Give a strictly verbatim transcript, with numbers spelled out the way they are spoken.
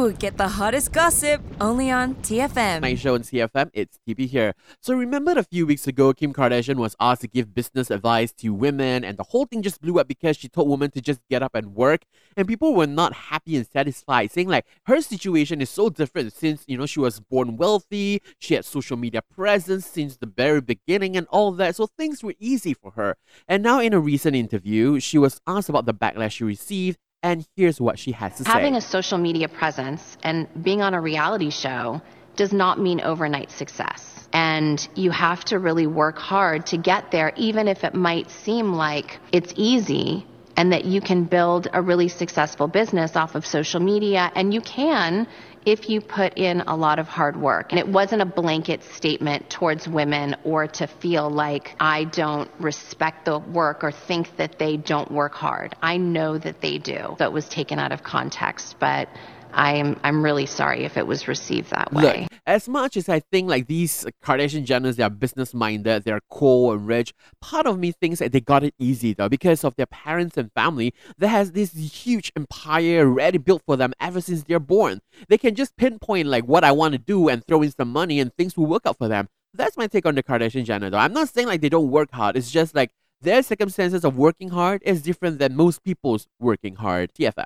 Ooh, get the hottest gossip only on T F M. My show on T F M, it's T P here. So remember a few weeks ago, Kim Kardashian was asked to give business advice to women, and the whole thing just blew up because she told women to just get up and work, and people were not happy and satisfied, saying like her situation is so different since, you know, she was born wealthy, she had social media presence since the very beginning and all that, so things were easy for her. And now in a recent interview, she was asked about the backlash she received, and here's what she has to say. Having a social media presence and being on a reality show does not mean overnight success. And you have to really work hard to get there, even if it might seem like it's easy and that you can build a really successful business off of social media. And you can if you put in a lot of hard work. And it wasn't a blanket statement towards women or to feel like I don't respect the work or think that they don't work hard. I know that they do. So it was taken out of context, but I'm I'm really sorry if it was received that way. Look, as much as I think like these Kardashian Jenners, they are business minded, they're cool and rich, part of me thinks that they got it easy though because of their parents and family that has this huge empire ready built for them ever since they're born. They can just pinpoint like what I want to do and throw in some money and things will work out for them. That's my take on the Kardashian Jenner though. I'm not saying like they don't work hard. It's just like their circumstances of working hard is different than most people's working hard. T F M.